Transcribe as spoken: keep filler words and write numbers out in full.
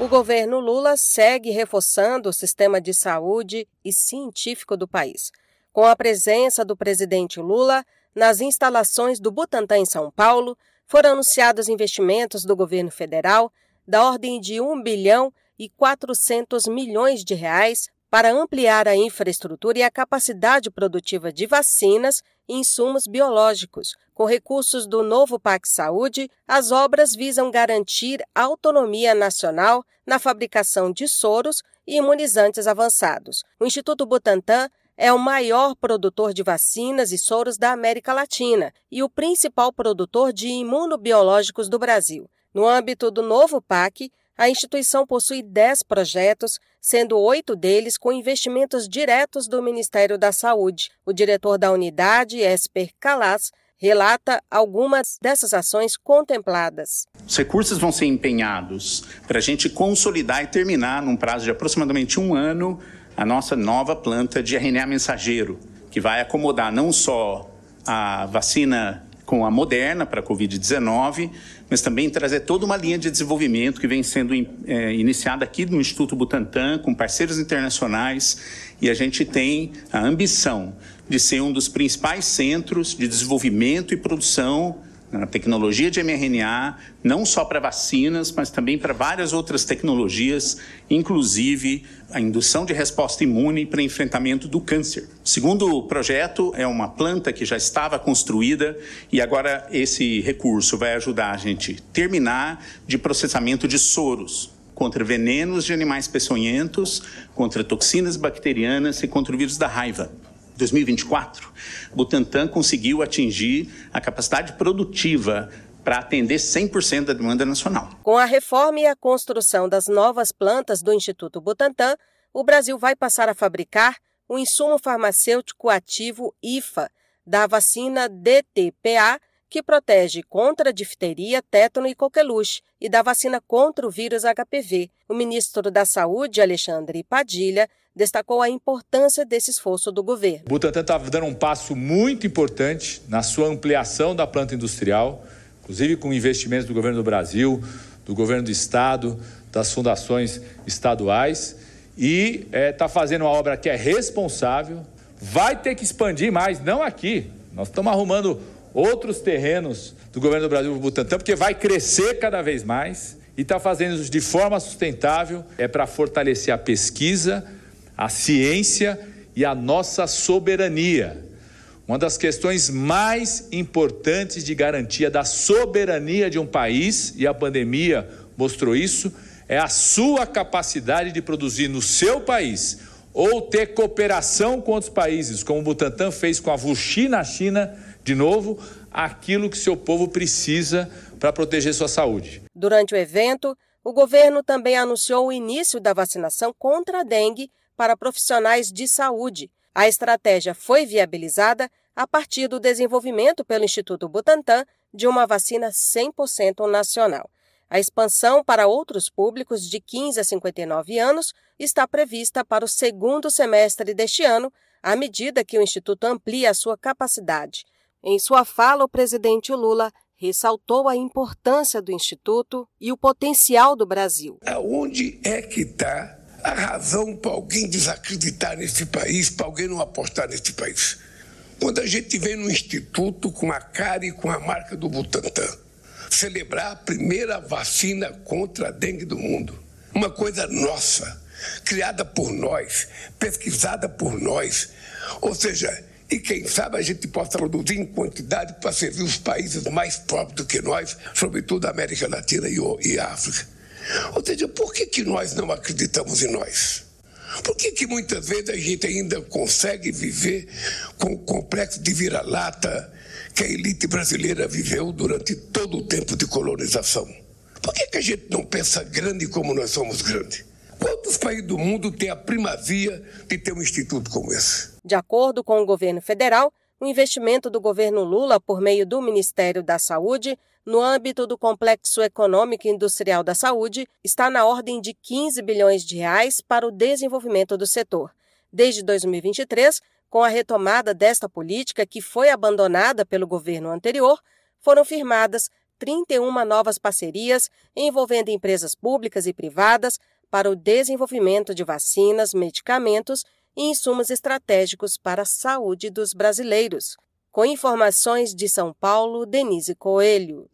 O governo Lula segue reforçando o sistema de saúde e científico do país. Com a presença do presidente Lula, nas instalações do Butantan em São Paulo, foram anunciados investimentos do governo federal da ordem de um bilhão e quatrocentos milhões de reais para ampliar a infraestrutura e a capacidade produtiva de vacinas e insumos biológicos. Com recursos do novo PAC Saúde, as obras visam garantir autonomia nacional na fabricação de soros e imunizantes avançados. O Instituto Butantan é o maior produtor de vacinas e soros da América Latina e o principal produtor de imunobiológicos do Brasil. No âmbito do novo PAC, a instituição possui dez projetos, sendo oito deles com investimentos diretos do Ministério da Saúde. O diretor da unidade, Esper Calas, relata algumas dessas ações contempladas. Os recursos vão ser empenhados para a gente consolidar e terminar, num prazo de aproximadamente um ano, a nossa nova planta de R N A mensageiro, que vai acomodar não só a vacina com a Moderna para a covid dezenove, mas também trazer toda uma linha de desenvolvimento que vem sendo é, iniciada aqui no Instituto Butantan, com parceiros internacionais, e a gente tem a ambição de ser um dos principais centros de desenvolvimento e produção na tecnologia de mRNA, não só para vacinas, mas também para várias outras tecnologias, inclusive a indução de resposta imune para enfrentamento do câncer. O segundo projeto é uma planta que já estava construída e agora esse recurso vai ajudar a gente a terminar de processamento de soros contra venenos de animais peçonhentos, contra toxinas bacterianas e contra o vírus da raiva. Em dois mil e vinte e quatro, Butantan conseguiu atingir a capacidade produtiva para atender cem por cento da demanda nacional. Com a reforma e a construção das novas plantas do Instituto Butantan, o Brasil vai passar a fabricar o insumo farmacêutico ativo I F A da vacina D T P A, que protege contra a difteria, tétano e coqueluche, e da vacina contra o vírus H P V. O ministro da Saúde, Alexandre Padilha, destacou a importância desse esforço do governo. O Butantan está dando um passo muito importante na sua ampliação da planta industrial, inclusive com investimentos do governo do Brasil, do governo do estado, das fundações estaduais, e está é, fazendo uma obra que é responsável, vai ter que expandir mais, não aqui. Nós estamos arrumando outros terrenos do governo do Brasil para o Butantan, porque vai crescer cada vez mais e está fazendo isso de forma sustentável, é para fortalecer a pesquisa, a ciência e a nossa soberania. Uma das questões mais importantes de garantia da soberania de um país, e a pandemia mostrou isso, é a sua capacidade de produzir no seu país ou ter cooperação com outros países, como o Butantan fez com a Wuxi na China, de novo, aquilo que seu povo precisa para proteger sua saúde. Durante o evento, o governo também anunciou o início da vacinação contra a dengue para profissionais de saúde. A estratégia foi viabilizada a partir do desenvolvimento pelo Instituto Butantan de uma vacina cem por cento nacional. A expansão para outros públicos de quinze a cinquenta e nove anos está prevista para o segundo semestre deste ano, à medida que o Instituto amplia a sua capacidade. Em sua fala, o presidente Lula ressaltou a importância do Instituto e o potencial do Brasil. Aonde é que está a razão para alguém desacreditar nesse país, para alguém não apostar nesse país? Quando a gente vem no Instituto com a cara e com a marca do Butantan, celebrar a primeira vacina contra a dengue do mundo, uma coisa nossa, criada por nós, pesquisada por nós, ou seja, e quem sabe a gente possa produzir em quantidade para servir os países mais pobres do que nós, sobretudo a América Latina e a África. Ou seja, por que, que nós não acreditamos em nós? Por que, que muitas vezes a gente ainda consegue viver com o complexo de vira-lata que a elite brasileira viveu durante todo o tempo de colonização? Por que, que a gente não pensa grande como nós somos grandes? Quantos países do mundo têm a primazia de ter um instituto como esse? De acordo com o governo federal, o investimento do governo Lula por meio do Ministério da Saúde no âmbito do Complexo Econômico e Industrial da Saúde está na ordem de quinze bilhões de reais para o desenvolvimento do setor. Desde dois mil e vinte e três, com a retomada desta política que foi abandonada pelo governo anterior, foram firmadas trinta e uma novas parcerias envolvendo empresas públicas e privadas para o desenvolvimento de vacinas, medicamentos e insumos estratégicos para a saúde dos brasileiros. Com informações de São Paulo, Denise Coelho.